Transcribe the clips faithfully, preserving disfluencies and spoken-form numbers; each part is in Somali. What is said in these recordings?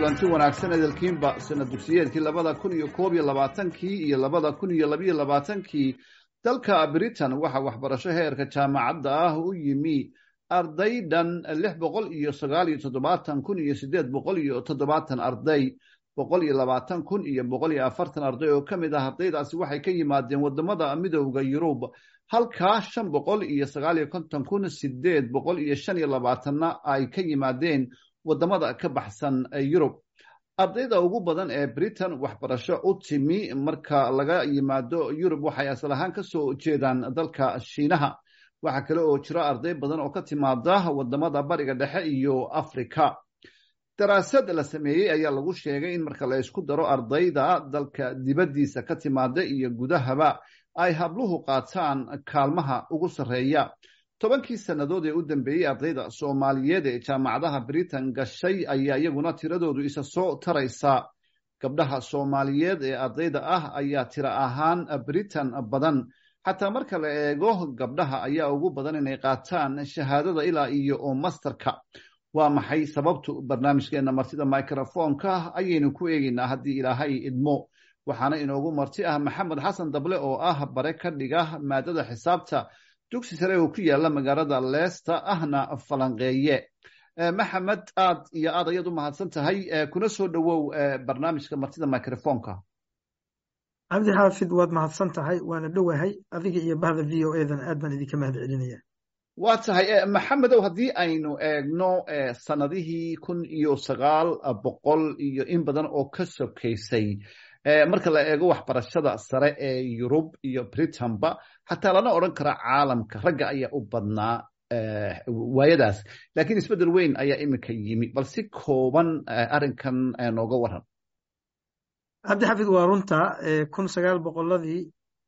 kulanti wanaagsan edalkiinba sanad dugsiyeedkii labada kun iyo koob iyo labaatankii iyo labada kun iyo labiyo labaatankii dalka Britain waxa waxbarasho heerka jaamacadda ah u yimi arday dhan lix boqol iyo sagaal iyo toddobaatan kun iyo siddeed boqol iyo toddobaatan arday boqol iyo labaatan kun iyo boqol iyo afartan arday oo ka mid ah ardaydaasi waxay ka yimaadeen wadamada midowda Yurub halka shan boqol iyo sagaal iyo konton kun siddeed boqol iyo shan iyo labaatanna ay ka yimaadeen wadamada ka baxsan Yurub. Ardayda ugu badan ee Britain waxbarasho u timi marka laga yimaado Yurub waxay asal ahaan ka soo jeedaan dalka Shiinaha. Waxa kale oo jira arday badan oo ka timaada wadamada bariga dhexe iyo Afrika. Daraasad la sameeyay ayaa lagu sheegay in marka la isku daro ardayda dalka dibadiisa ka timaada iyo gudahaba ay habluhu qaataan kaalmaha ugu sareeya. tobankii sannadood ee u dambeeyey ardayda Soomaaliyeed ee jaamacadaha Britain gashay ayaa iyaguna tiradoodu isa soo taraysa. Gabdhaha Soomaaliyeed ee ardayda ah ayaa tiro ahaan Britain badan. Xataa marka la eego gabdhaha ayaa ugu badan inay qaataan shahaadada ilaa iyo oo masterka. Waa maxay sababtu? Barnaamijkeena martida microphone-ka ayaynu ku eegaynaa haddii Ilaahay idmo. Waxaana inoogu marti ah Maxamed Xasan Dable oo ah bare ka dhiga maadada xisaabta dugsi sare oo ku yaala magaalada Leicester ahna falanqeeye. Maxamed, aad iyo aad ayaad u mahadsan tahay. Kuna soo dhawow barnaamijka martida microphone-ka. cabdi xaafid, waad mahadsan tahay, waana dhowahay adiga iyo bahda v o edan aad baan idinka mahad celinaya. waa tahay Maxamedow, haddii aynu eegno sanadihii kun iyo sagaal boqol iyo in badan oo ka sokeysay marka la eego waxbarashada sare ee Yurub iyo Britain-ba, xataa lana odhan kara caalamka ragga ayaa u badnaa waayadaas, laakiin isbeddel weyn ayaa iminka yimi. bal si kooban arrinkan nooga waran. cabdi xafid, waa runta kun sagaal boqoladii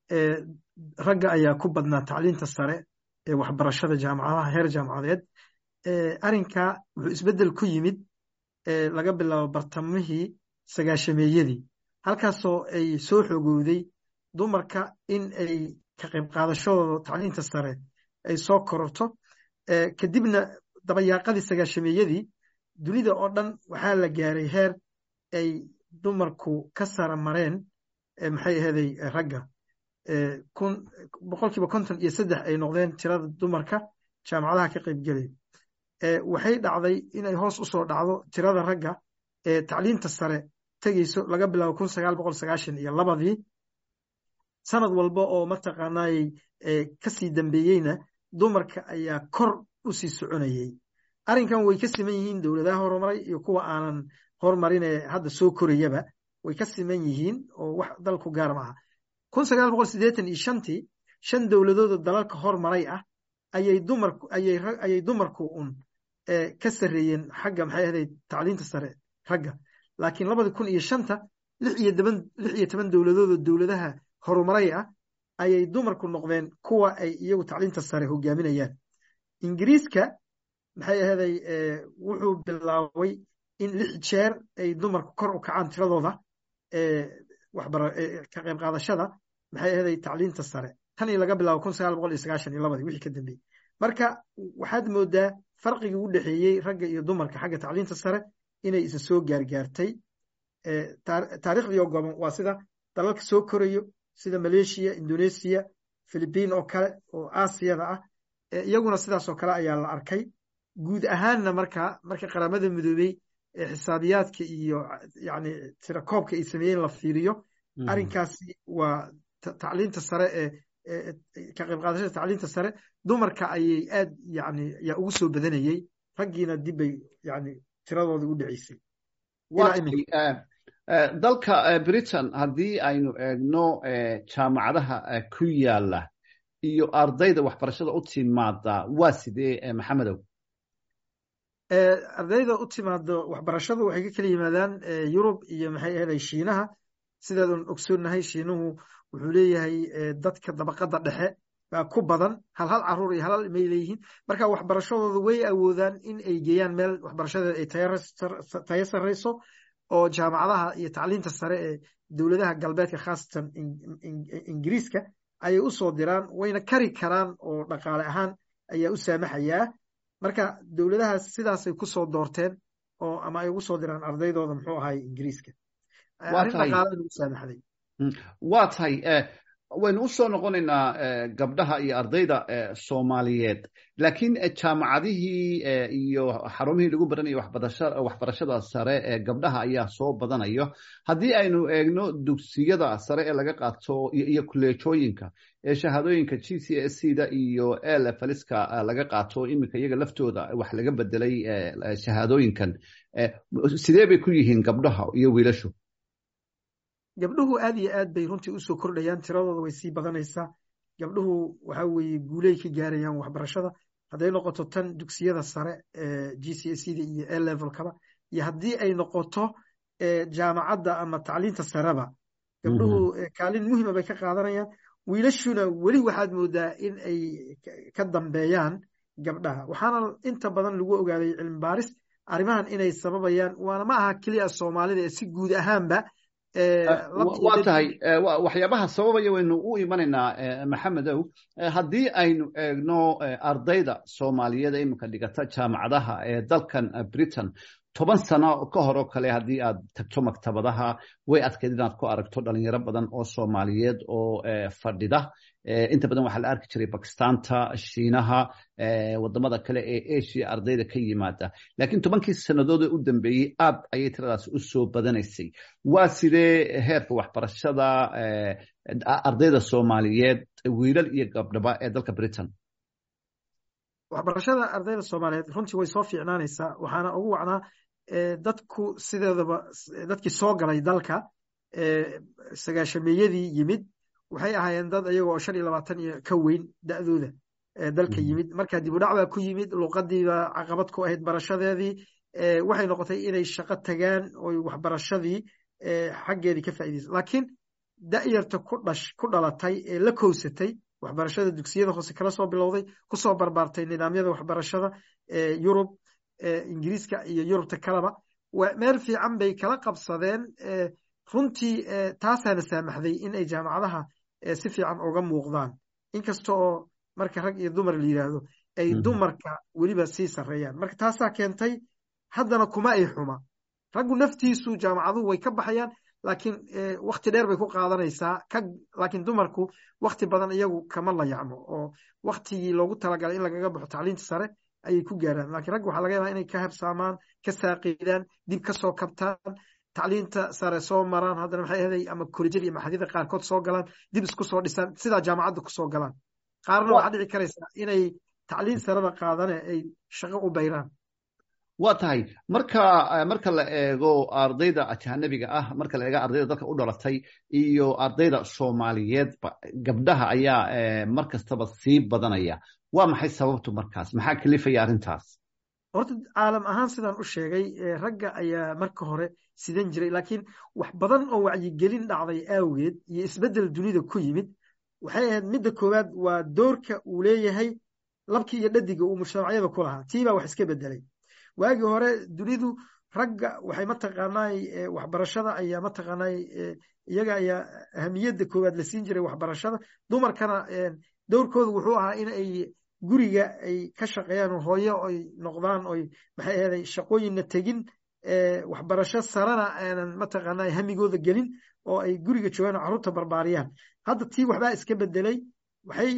ragga ayaa ku badnaa tacliinta sare ee waxbarashada jaamacadaha heer jaamacadeed. arrinka wuxuu isbeddel ku yimid laga bilaabo bartamihii sagaashameeyadii, halkaasoo ay soo xoogowday dumarka in ay ka qayb qaadashadooda tacliinta sare ay soo kororto. kadibna dabayaaqadii sagaashameeyadii dunida oo dhan waxaa la gaaray heer ay dumarku ka sara mareen maxay ahaday ragga. boqolkiiba konton iyo saddex ay noqdeen tirada dumarka jaamacadaha ka qayb gelay. waxay dhacday inay hoos usoo dhacdo tirada ragga ee tacliinta sare tegeyso laga bilaabo kun sagaal boqol sagaashan iyo labadii. sanad walba oo mataqaanay kasii dambeeyeyna dumarka ayaa kor usii soconayay. arrinkan way ka siman yihiin dowladaha horumaray iyo kuwa aanan horumarin ee hadda soo korayaba way ka siman yihiin oo wax dalku gaar maaha. kun sagaal boqol siddeetan iyo shantii shan dowladooda dalalka hormaray ah ayay dumarku ayay ayay dumarku un ka sareeyeen xagga maxay ahayd tacliinta sare ragga. laakiin labada kun iyo shanta lix iyo toban lix iyo toban dowladooda dowladaha horumaray ah ayay dumarku noqdeen kuwa ay iyagu tacliinta sare hogaaminayaan. ingiriiska maxay ahaday wuxuu bilaabay in lix jeer ay dumarku kor u kacaan tiradooda waxbara ka qayb qaadashada maxay ahaday tacliinta sare tan iyo laga bilaabo kun sagaal boqol iyo sagaashan iyo labadii wixii ka dambeeyey. marka waxaad moodaa farqigii u dhexeeyey ragga iyo dumarka xagga tacliinta sare inay isa soo gaargaartay. taariikhdii oo goban waa sida dalalka soo korayo sida Malaysia, Indonesia, Philippines oo kale oo Aasiyada ah, iyaguna sidaas oo kale ayaa la arkay. guud ahaanna marka marka qaramada midoobay ee xisaabiyaadka iyo yani tirakoobka ay sameeyeen la fiiriyo, arrinkaasi waa tacliinta sare ee ka qayb qaadashada tacliinta sare dumarka ayay aad yani yaa ugu soo badanayay, raggiina dib bay yani tiradooda u dhaceysay. dalka Britain haddii aynu eegno jaamacadaha ku yaala iyo ardayda waxbarashada u timaada waa sidee Maxamedow? ardayda u timaado waxbarashadu waxay ka kala yimaadaan Yurub iyo maxay ahayd Shiinaha. sidaadun ogsoonnahay Shiinuhu wuxuu leeyahay dadka dabaqada dhexe baa ku badan, hal hal caruur iyo hal may leeyihiin. marka waxbarashadooda way awoodaan in ay geeyaan meel waxbarashada ay tayo sareyso oo jaamacadaha iyo tacliinta sare ee dowladaha galbeedka khaasatan Ingiriiska ayay u soo diraan, wayna kari karaan oo dhaqaale ahaan ayaa u saamaxayaa. marka dowladahaas sidaasay ku soo doorteen oo ama ay ugu soo diraan ardaydooda muxuu ahay ingiriiska arrin dhaqaale nagu saamaxday waa tahay waynu u soo noqonaynaa gabdhaha iyo ardayda soomaaliyeed laakiin jaamacadihii iyo xarumihii lagu baranaya waxbarashada sare ee gabdhaha ayaa soo badanayo haddii aynu eegno dugsiyada sare ee laga qaato iyo kuleejooyinka ee shahaadooyinka g c s c da iyo elefaliska laga qaato iminka iyaga laftooda wax laga bedelay shahaadooyinkan sidee bay ku yihiin gabdhaha iyo wiilashu gabdhuhu aad iyo aad bay runtii usoo kordhayaan tiradooda way sii badanaysaa gabdhuhu waxa weeye guuley ka gaarayaan waxbarashada hadday noqoto tan dugsiyada sare ee g c s c da iyo a levelkaba iyo haddii ay noqoto jaamacadda ama tacliinta sareba gabdhuhu kaalin muhima bay ka qaadanayaan wiilashuna weli waxaad moodaa in ay ka dambeeyaan gabdhaha waxaana inta badan lagu ogaaday cilmi baaris arrimahan inay sababayaan waana ma aha keliya soomaalida ee si guud ahaanba waa tahay waxyaabaha sababaya waynu u imanaynaa maxamedow haddii aynu eegno ardayda soomaaliyeed ee iminka dhigata jaamacadaha ee dalkan britain toban sano ka hor oo kale haddii aad tagto maktabadaha way adkeyd inaad ku aragto dhalinyaro badan oo soomaaliyeed oo fadhida inta badan waxaa la arki jiray bakistanta shiinaha wadamada kale ee asia ardayda ka yimaada laakiin tobankii sannadood ee u dambeeyey aad ayay tiradaasi u soo badanaysay waa sidee heerka waxbarashada ardayda soomaaliyeed wiilal iyo gabdhaba ee dalka britain waxbarashada ardayda soomaaliyeed runtii way soo fiicnaanaysaa waxaana ugu wacnaa dadku sideedaba dadkii soo galay dalka sagaashameeyadii yimid waxay ahaayeen dad iyaga oo shan iyo labaatan iyo ka weyn da'dooda dalka yimid marka dib u dhac baa ku yimid luqadiibaa caqabad ku ahayd barashadeedii waxay noqotay inay shaqo tagaan oy waxbarashadii xaggeedii ka faa'iidaysa laakiin da'yarta ku dhash ku dhalatay ee la kowsatay waxbarashada dugsiyada hoose kala soo bilowday kusoo barbaartay nidaamyada waxbarashada yurub ingiriiska iyo yurubta kaleba meel fiican bay kala qabsadeen runtii taasaana saamaxday in ay jaamacadaha si fiican uga muuqdaan inkasta oo marka rag iyo dumar la yidhaahdo ay dumarka weliba sii sarreeyaan marka taasaa keentay haddana kuma ay xuma raggu naftiisu jaamacaduhu way ka baxayaan laakiin wakti dheer bay ku qaadanaysaa laakiin dumarku wakti badan iyagu kama layacno oo waktigii loogu talagalay in lagaga baxo tacliinta sare ayay ku gaaraan laakiin raggu waxaa laga yaabaa inay ka habsaamaan ka saaqidaan dib ka soo kabtaan tacliinta sare soo maraan haddana maxay ahaday ama kolejyada iyo maxadiyada qaarkood soo galaan dib isku soo dhisaan sidaa jaamacadda ku soo galaan qaarna waxaa dhici karaysaa inay tacliin sareba qaadane ay shaqo u bayraan waa tahay marka marka la eego ardayda ajanabiga ah marka la eego ardayda dalka u dhalatay iyo ardayda soomaaliyeedba gabdhaha ayaa mar kastaba sii badanaya waa maxay sababtu markaas maxaa kalifaya arrintaas horta caalam ahaan sidaan u sheegay ragga ayaa marka hore sidan jiray laakiin wax badan oo wacyigelin dhacday awgeed iyo isbeddel dunida ku yimid waxay ahayd midda koowaad waa doorka uu leeyahay labkii iyo dhadiga uu mujtamacyada ku lahaa tiibaa wax iska bedelay waagii hore dunidu ragga waxay mataqaanay waxbarashada ayaa mataqaanay iyaga ayaa ahamiyadda koowaad la siin jiray waxbarashada dumarkana dowrkoodu wuxuu ahaa in ay guriga ay ka shaqeeyaan oo hooyo ay noqdaan oy maxay ahaday shaqooyinna tegin waxbarasho sarena aanan mataqaanay hamigooda gelin oo ay guriga joogaan oo carruurta barbaariyaan hadda tii waxbaa iska bedelay waxay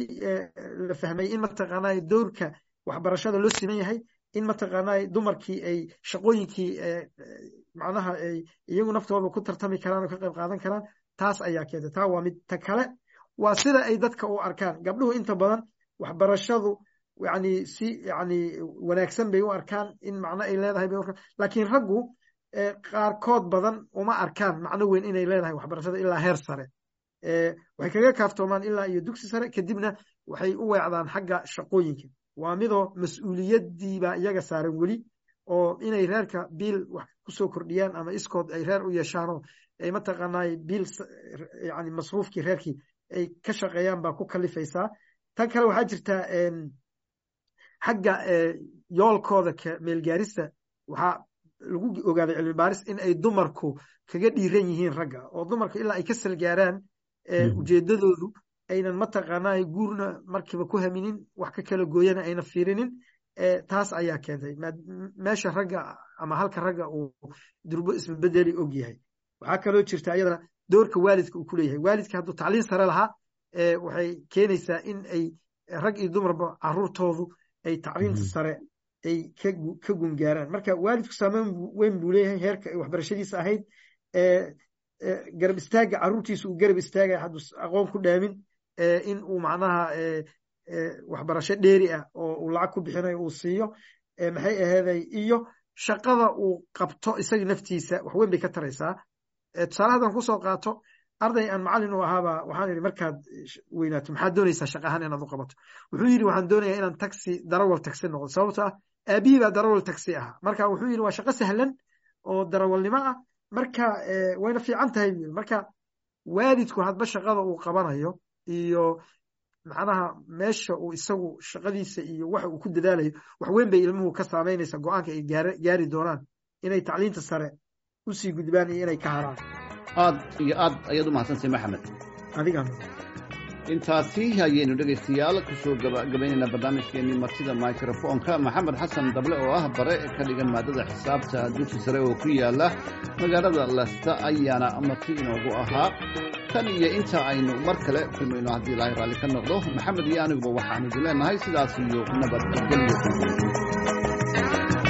la fahmay in mataqaanay dowrka waxbarashada loo siman yahay in mataqaanay dumarkii ay shaqooyinkii macnaha ay iyagu naftooda ku tartami karaan oo ka qayb qaadan karaan taas ayaa keentay taa waa mid ta kale waa sida ay dadka u arkaan gabdhuhu inta badan waxbarashadu yani si yani wanaagsan bay u arkaan in macno ay leedahay bay u arkaan laakiin raggu qaarkood badan uma arkaan macno weyn inay leedahay waxbarashada ilaa heer sare waxay kaga kaaftoomaan ilaa iyo dugsi sare kadibna waxay u weecdaan xagga shaqooyinka waa midoo mas-uuliyaddiibaa iyaga saaran weli oo inay reerka biil wax kusoo kordhiyaan ama iskood ay reer u yeeshaanoo ay mataqaanay biil yani masruufkii reerkii ay ka shaqeeyaan baa ku kalifaysaa tan kale waxaa jirtaa xagga yoolkooda meelgaarista waxaa lagu ogaaday cilmi baaris in ay dumarku kaga dhiiran yihiin ragga oo dumarku ilaa ay ka salgaaraan ujeedadoodu aynan mataqaanaa guurna markiiba ku haminin wax ka kala gooyana ayna fiirinin taas ayaa keentay meesha ragga ama halka ragga uu durbo isbedeli og yahay. waxaa kaloo jirta iyadana doorka waalidka uu ku leeyahay. waalidka hadduu tacliin sare lahaa waxay keenaysaa in ay rag iyo dumarba caruurtoodu ay tacliinta sare ay ka gungaaraan. marka waalidku saameyn weyn buu leeyahay heerka ay waxbarashadiisa ahayd, garab istaaga caruurtiisa uu garab istaagaya hadduu aqoon ku dhaamin, in uu macnaha waxbarasho dheeri ah oo uu lacag ku bixinayo uu siiyo, maxay aheeday, iyo shaqada uu qabto isaga naftiisa wax weyn bay ka taraysaa. tusaale haddaan kusoo qaato arday aan macallin u ahaaba waxaan yidhi markaad weynaato maxaad doonaysaa shaqo ahaan inaad u qabato? wuxuu yidhi waxaan doonayaa inaan taxi darawal taxi noqdo, sababto ah aabihii baa darawal taxi ahaa. marka wuxuu yidhi waa shaqo sahlan oo darawalnimo ah, marka wayna fiican tahay buu yidhi. marka waalidku hadba shaqada uu qabanayo iyo macnaha meesha uu isagu shaqadiisa iyo waxa uu ku dadaalayo wax weyn bay ilmuhu ka saameynaysa go-aanka ay gaari doonaan inay tacliinta sare usii gudbaan iyo inay ka haraan. aad iyo aad ayaad u mahadsantahay maxamed. adiga intaasi ayaynu dhegaystayaal kusoo gabagabaynaynaa barnaamijkeenii martida microfonka. maxamed xasan dable oo ah bare ka dhigan maadada xisaabta dugsi sare oo ku yaala magaalada Leicester ayaana marti inoogu ahaa. tan iyo inta aynu mar kale kulmayno haddii ilaahay raalli ka noqdo, maxamed iyo aniguba waxaanu idin leenahay sidaas iyo nabadgelyo.